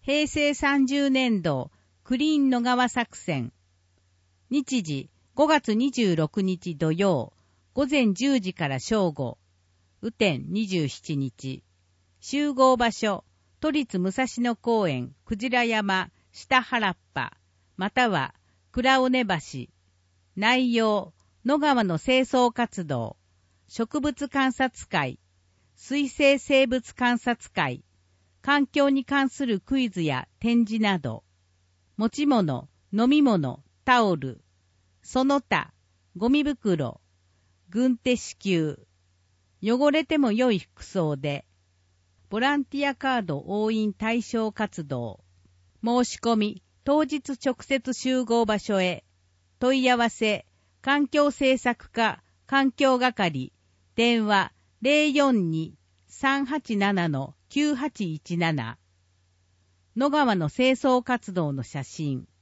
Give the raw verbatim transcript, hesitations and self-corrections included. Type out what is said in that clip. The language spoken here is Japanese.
平成さんじゅうねんどクリーン野川作戦。日時ごがつにじゅうろくにち土曜、午前じゅうじから正午。雨天にじゅうしちにち。集合場所、都立武蔵野公園、くじら山、下原っぱ、または倉尾根橋。内容、野川の清掃活動、植物観察会、水生生物観察会、環境に関するクイズや展示など、持ち物、飲み物、タオル、その他、ゴミ袋、軍手支給、汚れても良い服装で、ボランティアカード押印対象活動、申し込み、当日直接集合場所へ、問い合わせ、環境政策課、環境係、電話 ゼロよんに さんはちなな きゅうはちいちなな。野川の清掃活動の写真。